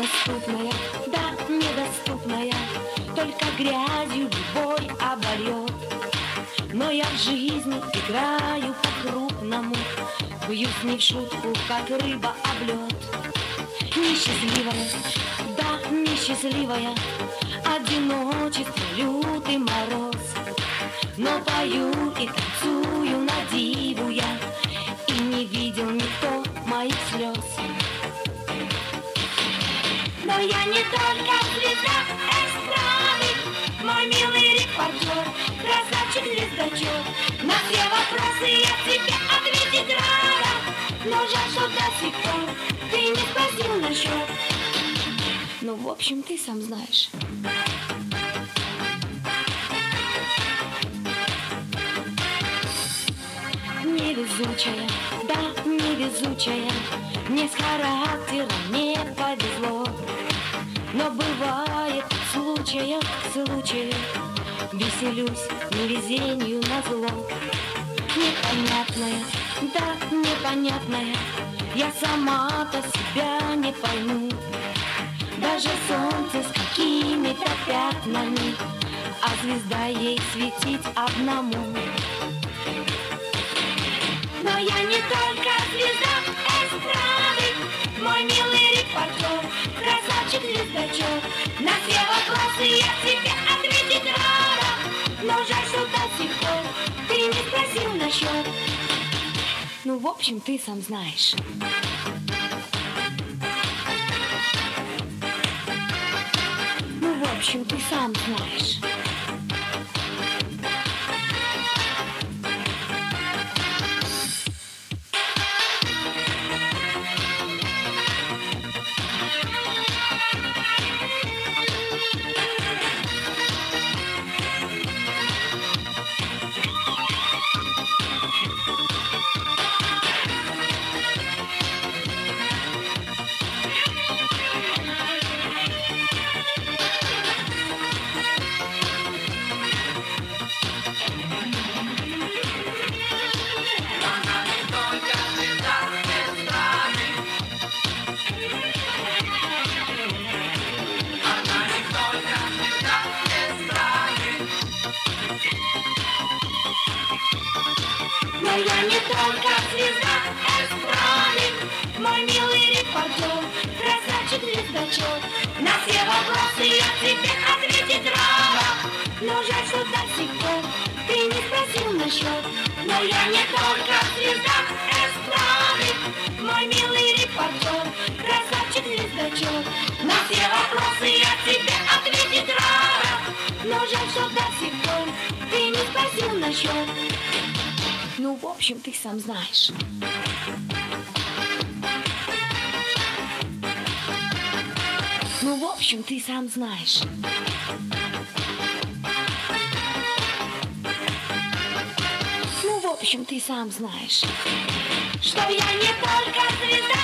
недоступная, да, недоступная, только грязью любой обольет. Но я в жизни играю по-крупному, бьюсь не в шутку, как рыба об лед. Несчастливая, да, несчастливая, одиночество, лютый мороз. Но пою и танцую на диву я, и не видел никто моих слез. Но я не только звезда эстрады, мой милый репортер, красавчик-звездочет. На все вопросы я тебе ответить рада, но жаль, что до сих пор ты не спросил насчет. Ну, в общем, ты сам знаешь. Невезучая, да, невезучая, мне с характером не повезло. Но бывает в случаях, веселюсь невезению назло. Непонятная, да, непонятная, я сама-то себя не пойму. Даже солнце с какими-то пятнами, а звезда ей светить одному. Но я не только звезда эстрады, мой милый репортер, красавчик-звездочет. На все вопросы я тебе ответить рада, но жаль, что до сих пор ты не спросил насчет. Ну, в общем, ты сам знаешь. Ну, в общем, ты сам знаешь. Но я не только звезда эстрады, мой милый репортер, красавчик-звездочет. На все вопросы я тебе ответить рада, но жаль, что до сих пор ты не спросил насчет. Но я не только звезда эстрады, мой милый репортер, красавчик-звездочет. На все вопросы я тебе ответить рада, но жаль, что до сих пор ты не спросил насчет. Ну, в общем, ты сам знаешь. Ну, в общем, ты сам знаешь. Ну, в общем, ты сам знаешь, что я не только звезда